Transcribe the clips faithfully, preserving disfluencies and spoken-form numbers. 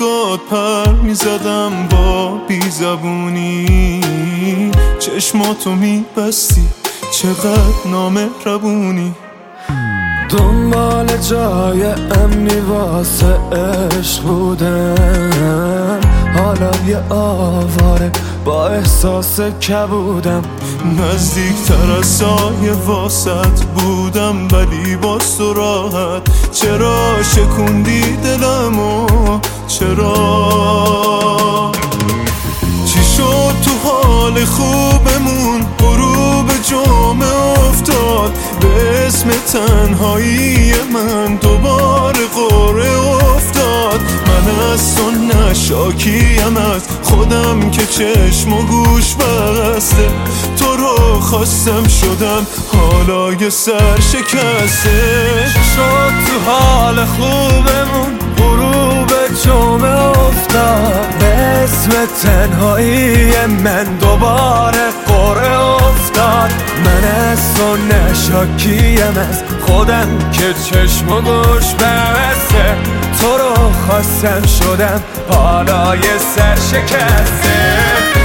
نگات پر میزدم با بیزبونی، چشماتو میبستی چقدر نامهربونی. دنبال جای امنی واسه عشق بودم، حالا یه آواره با احساس کبودم. نزدیکتر از سایه واسط بودم ولی باز تو راحت. چرا شکوندی دلمو چرا؟ چی شد تو حال خوبمون غروب جمعه افتاد؟ به اسم تنهایی من دوباره قره افتاد. من از تو نشاکیم از خودم که چشم و گوش بسته. تو رو خواستم شدم حالا یه سر شکسته. شد تو حال خوبمون غروب جمعه افتاد؟ به اسم تنهایی من دوباره قره افتاد. من از تو نشاکیم از خودم که چشم و گوش بسته. تو رو خواستم شدم حالا یه سر شکسته.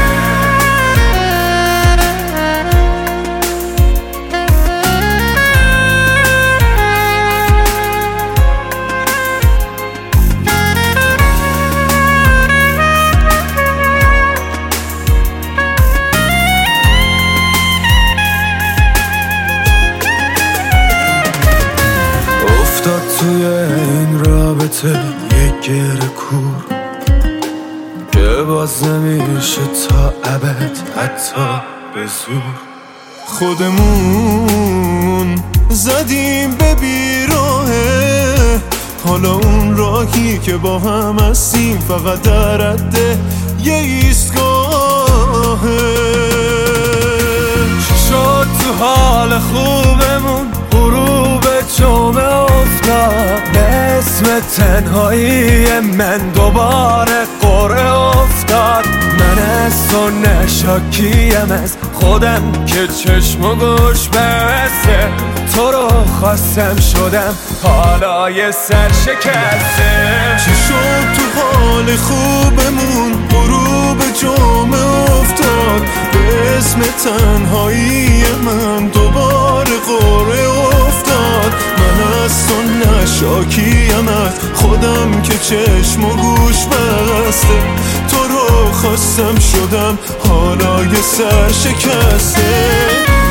افتاد توی این رابطه یک گره کور که باز نمیشه تا ابد حتی به زور. خودمون زدیم به بیراهه، حالا اون راهی که با هم هستیم فقط در رده یه ایستگاهه. شد تو حال خوبمون غروب جمعه افتاد؟ به اسم تنهایی من دوباره قره افتاد. من از تو نشاکیم از خودم که چشم و گوش بسته. تو رو خواستم شدم حالا یه سر شکسته. چی شد تو حال خوبمون غروب جمعه افتاد؟ به اسم تنهایی من دوباره قره افتاد. من از تو نشاکیم از خودم که چشم و گوش بسته. تو رو خواستم شدم حالا یه سر شکسته.